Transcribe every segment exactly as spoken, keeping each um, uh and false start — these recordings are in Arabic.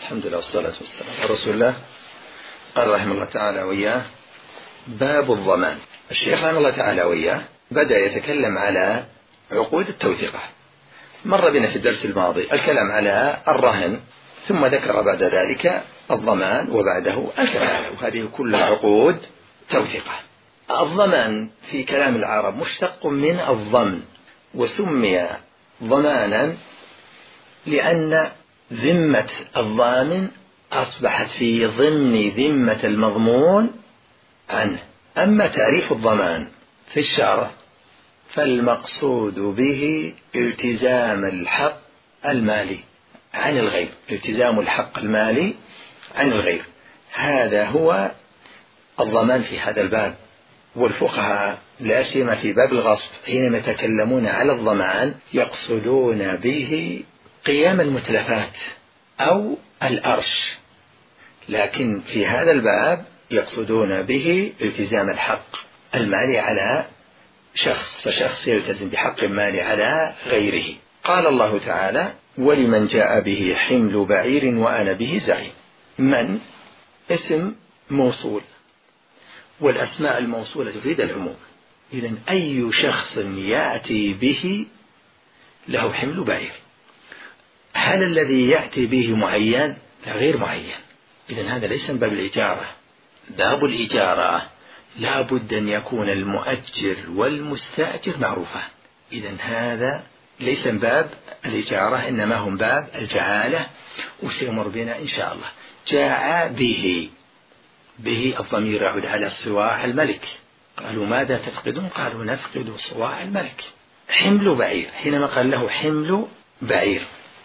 الحمد لله والصلاة والسلام على رسول الله. قال رحمه الله تعالى وإياه: باب الضمان. الشيخ رحمه الله تعالى وإياه بدأ يتكلم على عقود التوثيقة. مر بنا في الدرس الماضي الكلام على الرهن، ثم ذكر بعد ذلك الضمان وبعده الكفالة، وهذه كل عقود توثيقة. الضمان في كلام العرب مشتق من الضمن، وسمي ضمانا لأن ذمة الضامن أصبحت في ضمن ذمة المضمون عنه. أما تعريف الضمان في الشرع فالمقصود به التزام الحق المالي عن الغير، التزام الحق المالي عن الغير، هذا هو الضمان في هذا الباب. والفقهاء لا سيما في باب الغصب حينما يتكلمون على الضمان يقصدون به قيام المتلفات أو الأرش، لكن في هذا الباب يقصدون به التزام الحق المالي على شخص، فشخص يلتزم بحق مالي على غيره. قال الله تعالى: ولمن جاء به حمل بعير وأنا به زعيم. من اسم موصول، والأسماء الموصولة تفيد العموم، إذن أي شخص يأتي به له حمل بعير. هل الذي يأتي به معين؟ لا، غير معين. إذن هذا ليس من باب الإجارة. باب الإجارة لا بد أن يكون المؤجر والمستأجر معروفان. إذن هذا ليس من باب الإجارة، إنما هم باب الجعالة، وسيمر بنا إن شاء الله. جاء به، به الضمير يعود على صواع الملك. قالوا: ماذا تفقدون؟ قالوا: نفقد صواع الملك. حمل بعير، حينما قال له حمل بعير،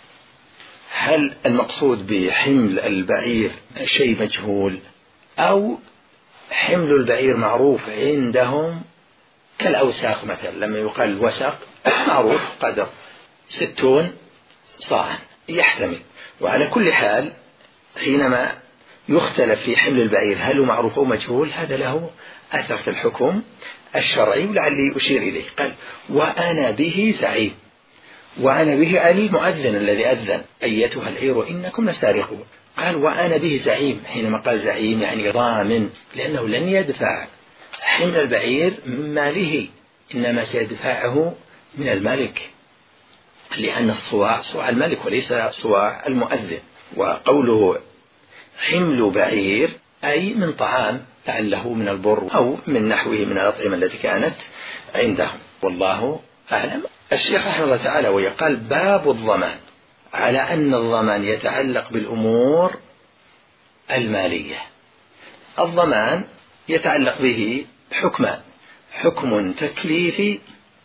هل المقصود بحمل البعير شيء مجهول، أو حمل البعير معروف عندهم كالأوساق مثلا؟ لما يقال الوسق معروف قدر ستون صاعا، يحتمل. وعلى كل حال حينما يختلف في حمل البعير هل هو معروف أو مجهول، هذا له أثر في الحكم الشرعي، ولعلي أشير إليه. قال: وأنا به زعيم. وأنا به المؤذن الذي أذن: أيتها العير إنكم لسارقون. قال: وأنا به زعيم. حينما قال زعيم يعني ضامن، لأنه لن يدفع حمل البعير من ماله، إنما سيدفعه من الملك، لأن الصواع صواع الملك وليس صواع المؤذن. وقوله حمل بعير أي من طعام، لعله من البر أو من نحوه من الأطعمة التي كانت عندهم، والله أعلم. الشيخ رحمه الله تعالى ويقال: باب الضمان، على أن الضمان يتعلق بالأمور المالية. الضمان يتعلق به حكمان: حكم تكليفي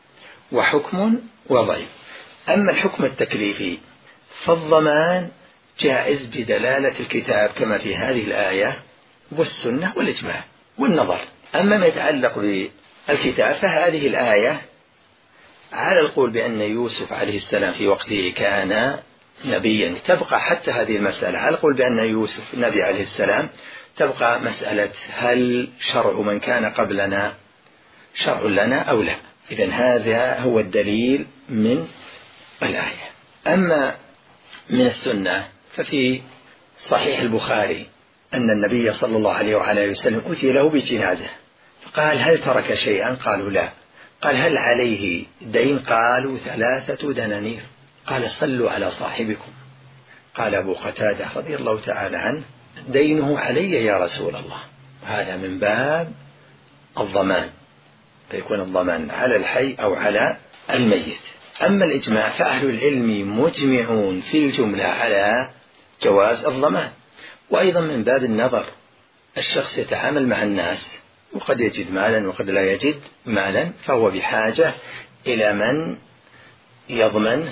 وحكم وضعي. أما الحكم التكليفي فالضمان جائز بدلالة الكتاب كما في هذه الآية والسنة والإجماع والنظر. أما ما يتعلق بالكتاب فهذه الآية على القول بأن يوسف عليه السلام في وقته كان نبيا تبقى حتى هذه المسألة، على القول بأن يوسف نبي عليه السلام تبقى مسألة هل شرع من كان قبلنا شرع لنا أو لا. إذن هذا هو الدليل من الآية. أما من السنة ففي صحيح البخاري أن النبي صلى الله عليه وعلى وسلم أتي له بجنازة، فقال: هل ترك شيئا؟ قالوا: لا. قال: هل عليه دين؟ قالوا: ثلاثة دنانير. قال: صلوا على صاحبكم. قال أبو قتادة رضي الله تعالى عنه: دينه علي يا رسول الله. هذا من باب الضمان، فيكون الضمان على الحي أو على الميت. أما الإجماع فأهل العلم مجمعون في الجملة على جواز الضمان. وأيضا من باب النظر، الشخص يتعامل مع الناس وقد يجد مالا وقد لا يجد مالا، فهو بحاجة إلى من يضمن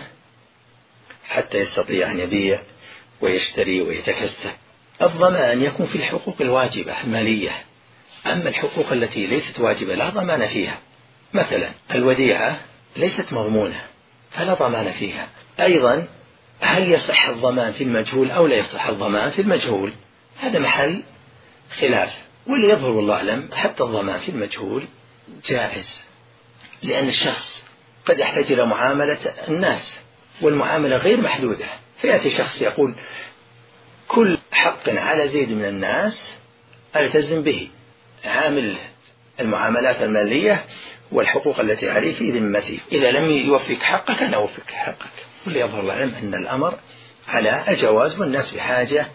حتى يستطيع أن يبيع ويشتري ويتكسب. الضمان يكون في الحقوق الواجبة المالية. أما الحقوق التي ليست واجبة لا ضمان فيها، مثلا الوديعة ليست مضمونة فلا ضمان فيها. أيضا هل يصح الضمان في المجهول أو لا يصح الضمان في المجهول؟ هذا محل خلاف، واللي يظهر والله أعلم حتى الضمان في المجهول جائز، لأن الشخص قد يحتاج إلى معاملة الناس والمعاملة غير محدودة، فيأتي شخص يقول: كل حق على زيد من الناس ألتزم به، عامل المعاملات المالية والحقوق التي عليه في ذمتي، إذا لم يوفيك حقك أنا أوفيك حقك. واللي يظهر العلم أن الأمر على الجواز، والناس بحاجة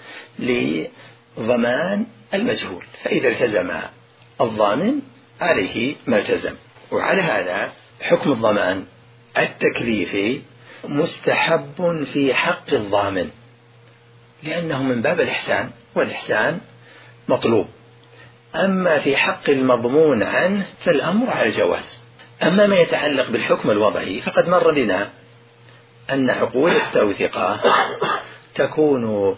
لضمان المجهول، فإذا التزم الضامن عليه ما التزم. وعلى هذا حكم الضمان التكليفي مستحب في حق الضامن، لأنه من باب الإحسان، والإحسان مطلوب. أما في حق المضمون عنه فالأمر على الجواز. أما ما يتعلق بالحكم الوضعي فقد مر بنا أن عقود التوثقة تكون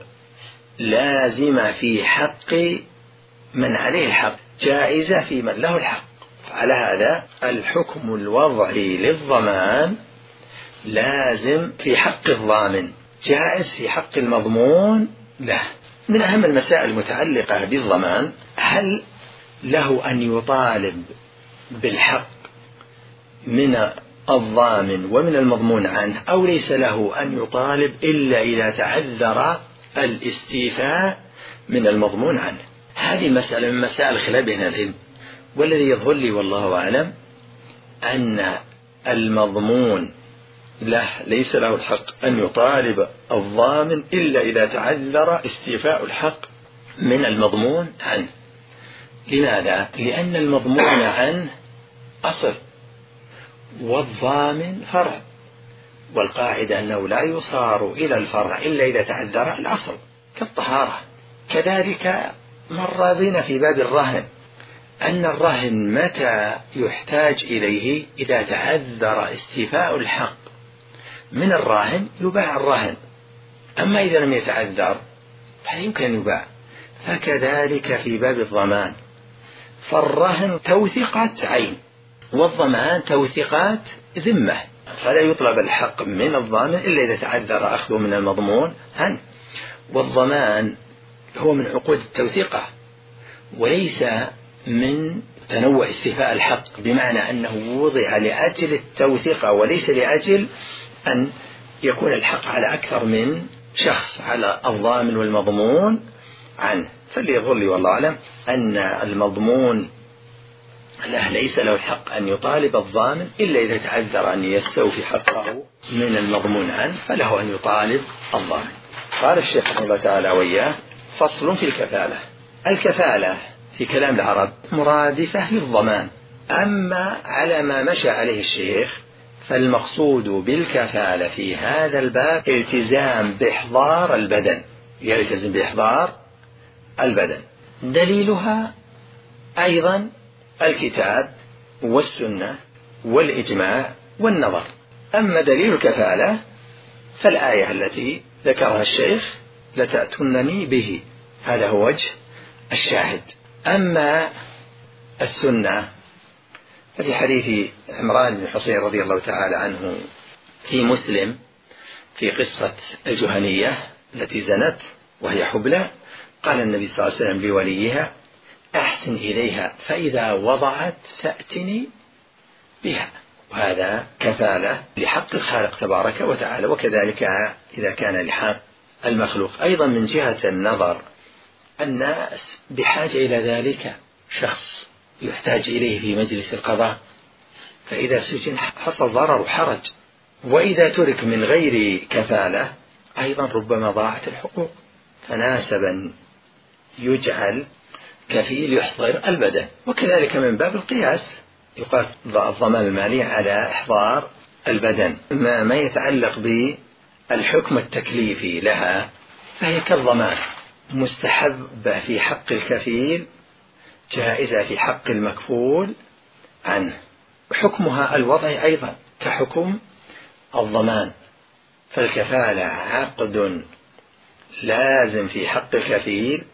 لازمة في حق من عليه الحق، جائزة في من له الحق. على هذا الحكم الوضعي للضمان لازم في حق الضامن، جائز في حق المضمون له. من أهم المسائل المتعلقة بالضمان: هل له أن يطالب بالحق من الضامن ومن المضمون عنه، أو ليس له أن يطالب إلا إذا تعذر الاستيفاء من المضمون عنه؟ هذه مسألة من مسائل خلاف بين العلم، والذي يظهر لي والله أعلم أن المضمون له ليس له الحق أن يطالب الضامن إلا إذا تعذر استيفاء الحق من المضمون عنه. لماذا؟ لأن المضمون عنه أصل والضامن فرع، والقاعدة أنه لا يصار إلى الفرع إلا إذا تعذر الأصل كالطهارة. كذلك مر بنا في باب الرهن أن الرهن متى يحتاج إليه؟ إذا تعذر استيفاء الحق من الراهن يباع الرهن، أما إذا لم يتعذر فلا يمكن أن يباع. فكذلك في باب الضمان، فالرهن توثيقات عين والضمان توثيقات ذمة، فلا يطلب الحق من الضامن إلا إذا تعذر أخذه من المضمون عنه. والضمان هو من عقود التوثيقة وليس من تنوع استيفاء الحق، بمعنى أنه وضع لأجل التوثيقة وليس لأجل أن يكون الحق على أكثر من شخص، على الضامن والمضمون عنه. فاللي يظهر لي والله أعلم أن المضمون له ليس له الحق أن يطالب الضامن إلا إذا تعذر أن يستوفي حقه من المضمون عنه، فله أن يطالب الضامن. قال الشيخ رحمه الله تعالى وإياه: فصل في الكفالة. الكفالة في كلام العرب مرادفة للضمان، أما على ما مشى عليه الشيخ فالمقصود بالكفالة في هذا الباب التزام بإحضار البدن، يلتزم بإحضار البدن. دليلها أيضا الكتاب والسنة والإجماع والنظر. أما دليل الكفالة فالآية التي ذكرها الشيخ: لتأتونني به، هذا هو وجه الشاهد. أما السنة ففي حديث عمران بن حصين رضي الله تعالى عنه في مسلم في قصة الجهنية التي زنت وهي حبلى، قال النبي صلى الله عليه وسلم لوليها: أحسن إليها فإذا وضعت فأتني بها. وهذا كفالة لحق الخالق تبارك وتعالى. وكذلك إذا كان لحق المخلوق أيضا من جهة النظر، الناس بحاجة إلى ذلك، شخص يحتاج إليه في مجلس القضاء، فإذا سجن حصل ضرر وحرج. وإذا ترك من غير كفالة أيضا ربما ضاعت الحقوق، فناسب أن يجعل كفيل يحضر البدن. وكذلك من باب القياس يقاس الضمان المالي على إحضار البدن. ما, ما يتعلق بالحكم التكليفي لها فهي كالضمان، مستحبة في حق الكفيل، جائزة في حق المكفول عنه. حكمها الوضعي أيضا كحكم الضمان، فالكفالة عقد لازم في حق الكفيل،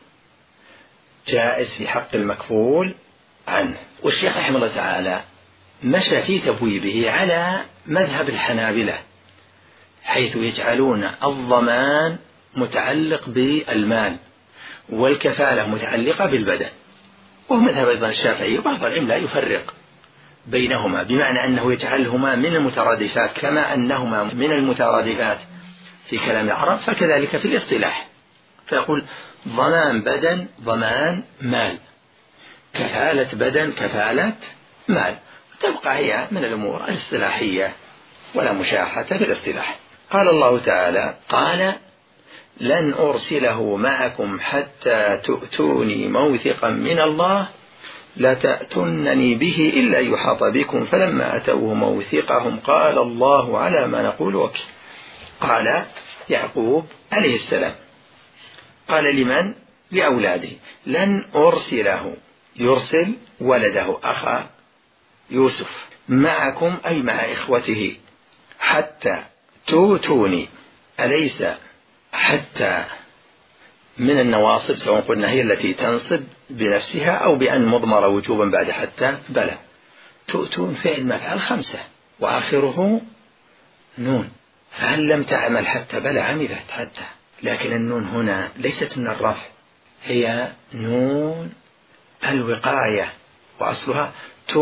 جائز في حق المكفول عنه. والشيخ رحمه الله تعالى مشى في تبويبه على مذهب الحنابلة، حيث يجعلون الضمان متعلق بالمال والكفالة متعلقة بالبدن، وهو مذهب أيضا الشافعي. وبعض العلم لا يفرق بينهما، بمعنى أنه يجعلهما من المترادفات، كما أنهما من المترادفات في كلام العرب فكذلك في الاصطلاح. فيقول ضمان بدن ضمان مال، كفالة بدن كفالة مال، تبقى هي من الأمور الاصطلاحية ولا مشاحة في الاصطلاح. قال الله تعالى: قال لن أرسله معكم حتى تؤتوني موثقا من الله لتأتونني به إلا يحاط بكم فلما أتوه موثقهم قال الله على ما نقول وكيل. قال يعقوب عليه السلام قال لمن؟ لأولاده: لن أرسله، يرسل ولده أخا يوسف، معكم أي مع إخوته، حتى توتوني، أليس حتى من النواصب سواء قلنا هي التي تنصب بنفسها أو بأن مضمر وجوبا بعد حتى؟ بلى، تؤتون فعل مفعل خمسة وآخره نون، فهل لم تعمل حتى؟ بلى عملت حتى، لكن النون هنا ليست من الرفع، هي نون الوقاية وأصلها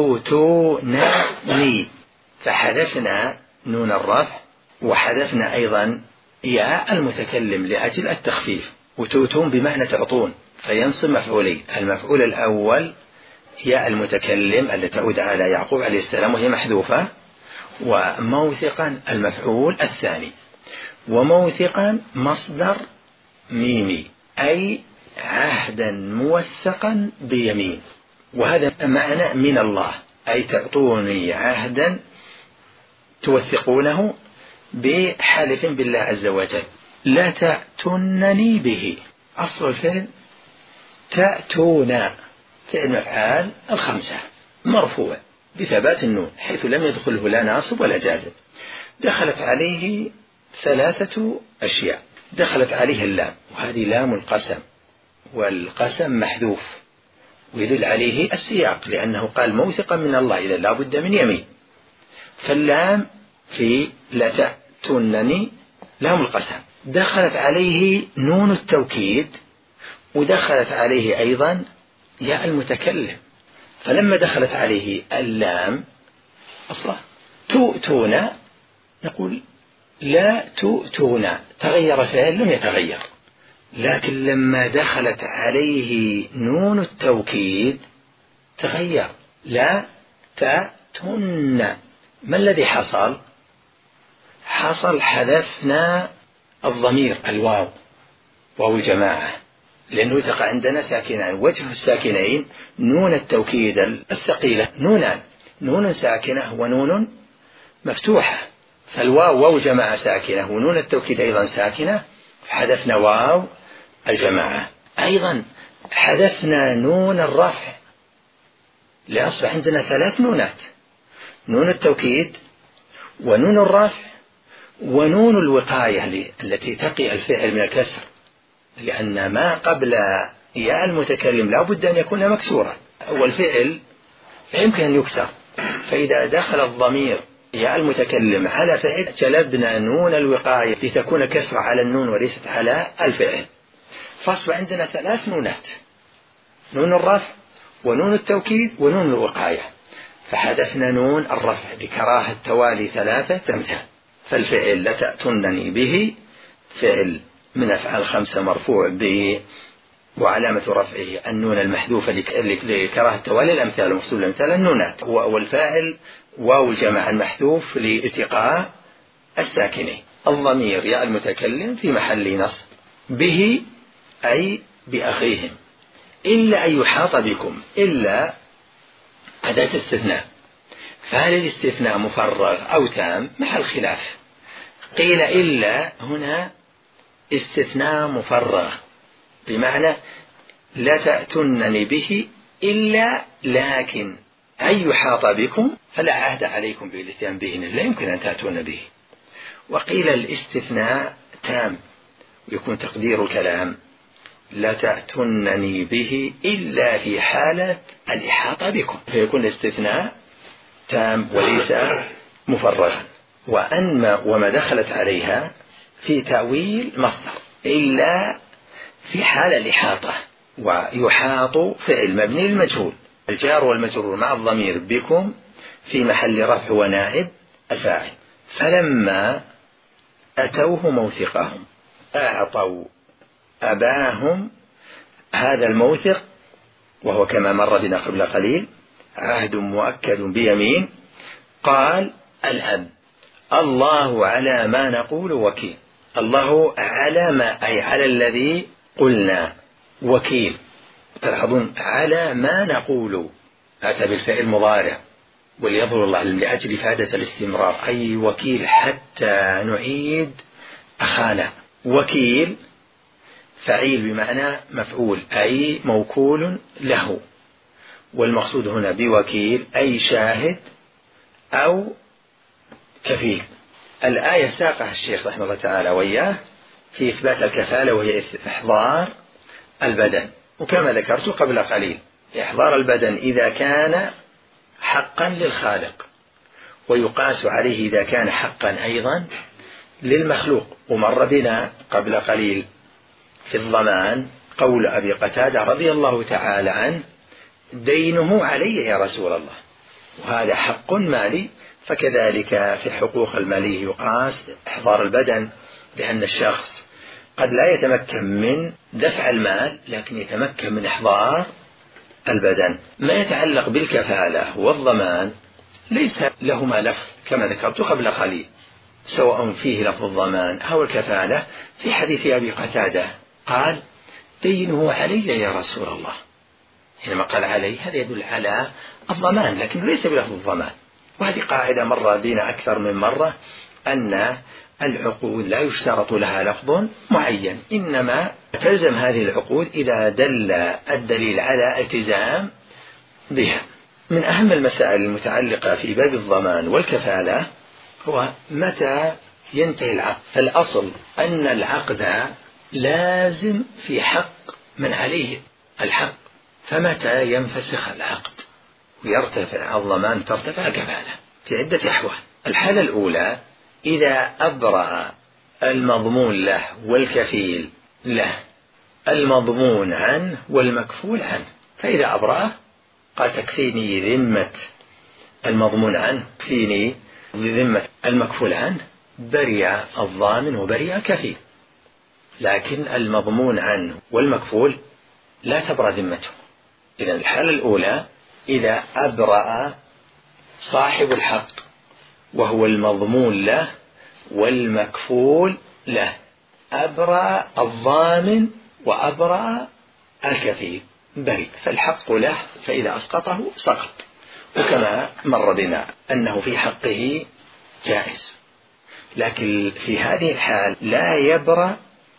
توتونني، فحذفنا نون الرفع وحذفنا أيضا ياء المتكلم لأجل التخفيف، وتؤتون بمعنى تعطون فينصب مفعولين، المفعول الأول ياء المتكلم التي تعود على يعقوب عليه السلام وهي محذوفة، وموثقا المفعول الثاني. وموثقا مصدر ميمي أي عهدا موثقا بيمين، وهذا معنى من الله أي تعطوني عهدا توثقونه بحلف بالله عز وجل. لا تأتونني به، أصل الفعل تأتون، فعل مفعال الخمسة مرفوع بثبات النون حيث لم يدخله لا ناصب ولا جازم. دخلت عليه ثلاثة أشياء، دخلت عليه اللام وهذه لام القسم، والقسم محذوف ويدل عليه السياق لأنه قال موثقا من الله إذا لا بد من يمين، فاللام في لا تأتونني لام القسم. دخلت عليه نون التوكيد ودخلت عليه أيضا ياء المتكلم، فلما دخلت عليه اللام أصلا تؤتون نقول لا تؤتون، تغير فعل لم يتغير، لكن لما دخلت عليه نون التوكيد تغير لا تأتون. ما الذي حصل؟ حصل حذفنا الضمير الواو، واو الجماعة، لأنه تقع عندنا ساكنان، وجه الساكنين نون التوكيد الثقيلة نونان، نون ساكنة ونون مفتوحة، فالواو واو جماعة ساكنة ونون التوكيد أيضا ساكنة، فحذفنا واو الجماعة. أيضا حذفنا نون الرفع لأصبح عندنا ثلاث نونات، نون التوكيد ونون الرفع ونون الوقاية التي تقي الفعل من الكسر، لأن ما قبل ياء المتكلم لا بد أن يكون مكسورا، والفعل يمكن أن يكسر، فإذا دخل الضمير ياء المتكلم على فعل جلبنا نون الوقاية لتكون كسرة على النون وليست على الفعل، فاصبح عندنا ثلاث نونات، نون الرفع ونون التوكيد ونون الوقاية، فحذفنا نون الرفع بكراهة توالي ثلاثة أمثال، فالفعل لتأتونني به فعل من أفعال خمسة مرفوع به وعلامة رفعه النون المحذوفة لكراهة توالي الأمثال ومصول الأمثال النونات، والفاعل واو الجماعة المحذوف لالتقاء الساكنين. الضمير ياء المتكلم في محل نصب، به أي بأخيهم، إلا أن يحاط بكم، إلا أداة استثناء، فهل الاستثناء مفرغ أو تام؟ محل خلاف، قيل إلا هنا استثناء مفرغ بمعنى لا تأتونني به إلا لكن أن يحاط بكم فلا عهد عليكم بالاتيان به، لا يمكن أن تأتون به. وقيل الاستثناء تام ويكون تقدير الكلام لا تأتونني به إلا في حالة الإحاطة بكم، فيكون الاستثناء تام وليس مفرغا. وأن وما دخلت عليها في تأويل مصدر إلا في حال الإحاطة، ويحاط فعل مبني المجهول، الجار والمجرور مع الضمير بكم في محل رفع ونائب الفاعل. فلما أتوه موثقهم، أعطوا أباهم هذا الموثق، وهو كما مر بنا قبل قليل عهد مؤكد بيمين، قال الأب الله على ما نقول وكيل. الله على ما أي على الذي قلنا، وكيل تلاحظون على ما نقول أتى بالفعل المضارع، وليظهر الله لأجل إفادة الاستمرار، أي وكيل حتى نعيد أخانا. وكيل فعيل بمعنى مفعول، أي موكول له، والمقصود هنا بوكيل أي شاهد أو كفيل. الآية ساقها الشيخ رحمه الله تعالى وإياه في إثبات الكفالة، وهي إحضار البدن، وكما ذكرت قبل قليل إحضار البدن إذا كان حقا للخالق، ويقاس عليه إذا كان حقا أيضا للمخلوق. ومر بنا قبل قليل في الضمان قول أبي قتادة رضي الله تعالى عنه دينه علي يا رسول الله، وهذا حق مالي، فكذلك في الحقوق المالية يقاس إحضار البدن، لأن الشخص قد لا يتمكن من دفع المال لكن يتمكن من إحضار البدن. ما يتعلق بالكفالة والضمان ليس لهما لفظ كما ذكرت قبل قليل، سواء فيه لفظ الضمان أو الكفالة. في حديث أبي قتادة قال دينه علي يا رسول الله، حينما قال علي هذا يدل على الضمان لكن ليس بلفظ الضمان. وهذه قاعدة مر بنا أكثر من مرة، أن العقود لا يشترط لها لفظ معين، إنما تلزم هذه العقود إذا دل الدليل على التزام بها. من أهم المسائل المتعلقة في باب الضمان والكفالة هو متى ينتهي العقد. الأصل أن العقد لازم في حق من عليه الحق، فمتى ينفسخ العقد ويرتفع الضمان ترتفع الكفالة في عدة أحوال. الحالة الأولى إذا أبرأ المضمون له والكفيل له المضمون عنه والمكفول عنه، فإذا أبرأه قال تكفيني ذمة المضمون عنه، تكفيني ذمة المكفول عنه، برئ الضامن وبرئ الكفيل. لكن المضمون عنه والمكفول لا تبرأ ذمته. إذن الحالة الأولى إذا أبرأ صاحب الحق وهو المضمون له والمكفول له، أبرأ الضامن وأبرأ الكفيل، بريء، فالحق له، فإذا أسقطه سقط. وكما مر بنا أنه في حقه جائز، لكن في هذه الحال لا يبرأ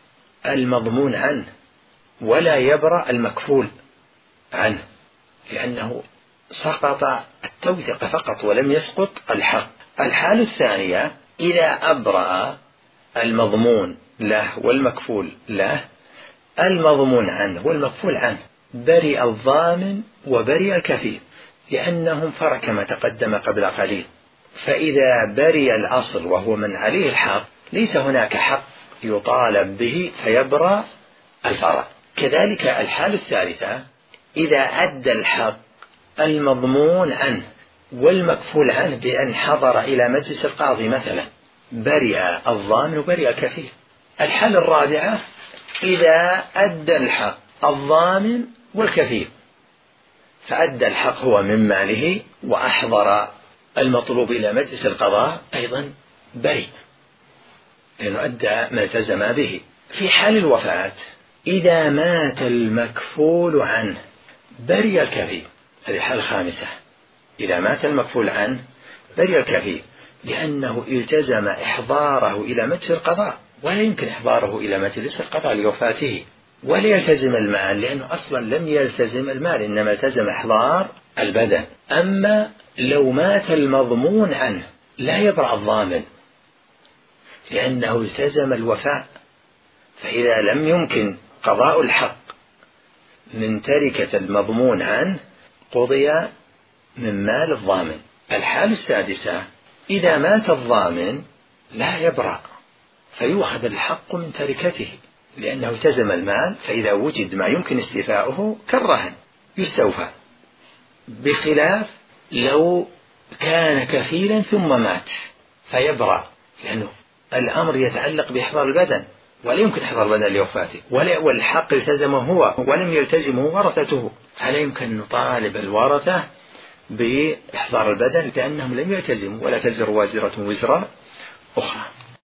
المضمون عنه ولا يبرأ المكفول عنه، لأنه سقط التوثيق فقط ولم يسقط الحق. الحالة الثانية إذا أبرأ المضمون له والمكفول له، المضمون عنه والمكفول عنه، برئ الضامن وبرئ الكفيل، لأنهم فرق كما تقدم قبل قليل. فإذا برئ الأصل وهو من عليه الحق ليس هناك حق يطالب به فيبرأ الفرع. كذلك الحالة الثالثة إذا أدى الحق المضمون عنه والمكفول عنه بأن حضر إلى مجلس القاضي مثلا، برئ الضامن وبرئ الكفيل. الحالة الرابعة إذا أدى الحق الضامن والكفيل، فأدى الحق هو من ماله وأحضر المطلوب إلى مجلس القضاء، أيضا برئ لأنه أدى ما التزم به. في حال الوفاة إذا مات المكفول عنه برئ الكفيل، هذه الحالة الخامسة، إذا مات المكفول عنه برئ الكفيل، لأنه التزم إحضاره إلى مجلس القضاء، ولا يمكن إحضاره إلى مجلس القضاء لوفاته، ولا يلتزم المال لأنه أصلا لم يلتزم المال، إنما التزم إحضار البدن. أما لو مات المضمون عنه لا يبرأ الضامن لأنه التزم الوفاء، فإذا لم يمكن قضاء الحق من تركة المضمون عنه قضي من مال الضامن. الحالة السادسة إذا مات الضامن لا يبرأ فيؤخذ الحق من تركته لأنه التزم المال، فإذا وجد ما يمكن استيفاؤه كالرهن يستوفى، بخلاف لو كان كفيلا ثم مات فيبرأ، لأنه الأمر يتعلق بإحضار البدن، ولا يمكن إحضار البدن لوفاته، والحق التزمه هو ولم يلتزمه ورثته، فلا يمكن نطالب الورثة بإحضار البدن لأنهم لم يلتزموا، ولا تزر وازرة وزر أخرى.